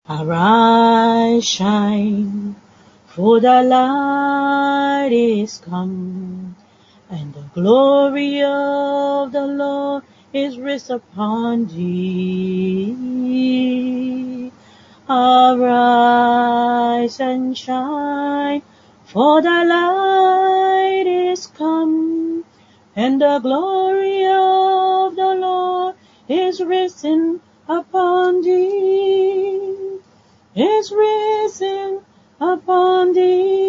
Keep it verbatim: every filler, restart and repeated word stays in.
Arise, shine, for the light is come, and the glory of the Lord is risen upon thee. Arise and shine, for the light is come, and the glory of the Lord is risen upon thee. Is risen upon thee.